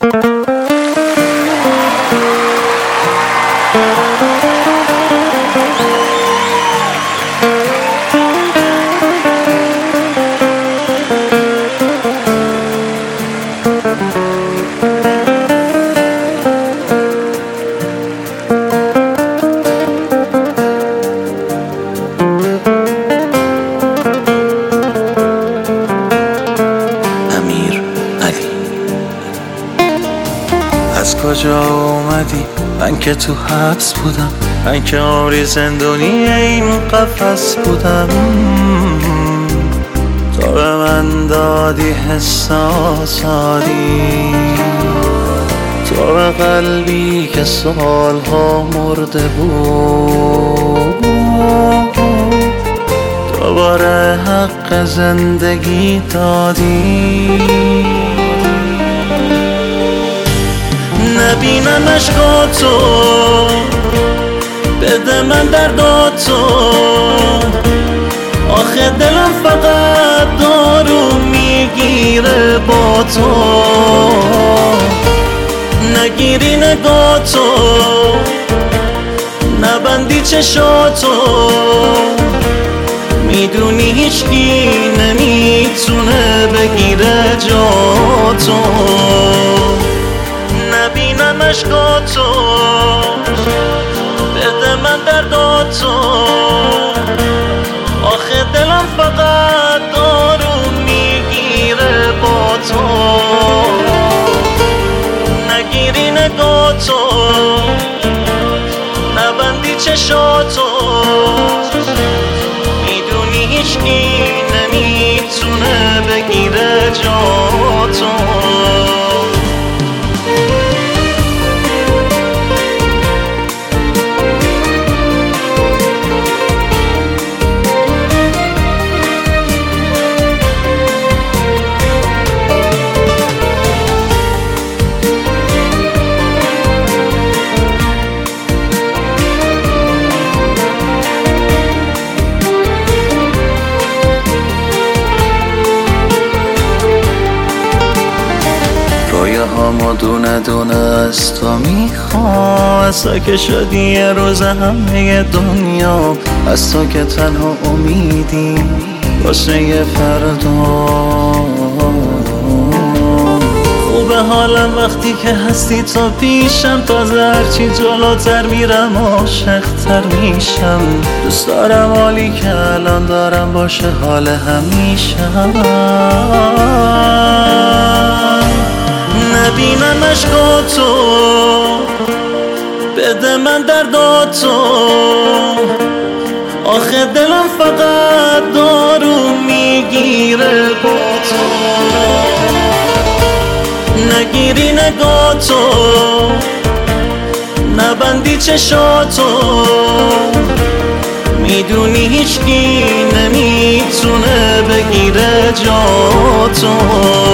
از کجا اومدی؟ من که تو حبس بودم، من که عمری زندونی این قفس بودم. تو به من دادی حساسادی، تو به قلبی که سالها مرده بود دوباره حق زندگی دادی. نبینم عشقاتو، بده من درداتو، آخه دلم فقط دارو میگیره با تو. نگیری نگاتو، نبندی چشاتو، میدونی هیچکی نمیتونه بگیره جاتو. نبینم عشقاتو، بده من درداتو، آخه دلم فقط دارو میگیره با تو. نگیری نگاتو، نبندی چشاتو، میدونی هیچکی نمیتونه بگیره جاتو. رویاهامو دونه دونه از تو میخوام، از تو که شدی یه روز همه دنیا، از تو که تنها امیدی واسه یه فردا. خوبه حالم وقتی که هستی تو پیشم، تازه هرچی جلوتر میرم عاشق‌تر میشم. دوست دارم حالی که الان دارم باشه حال همیشم. نبینم عشقاتو، بده من درداتو، آخه دلم فقط دارو میگیره با تو. نگیری نگاتو، نبندی چشاتو، میدونی هیچکی نمیتونه بگیره جاتو.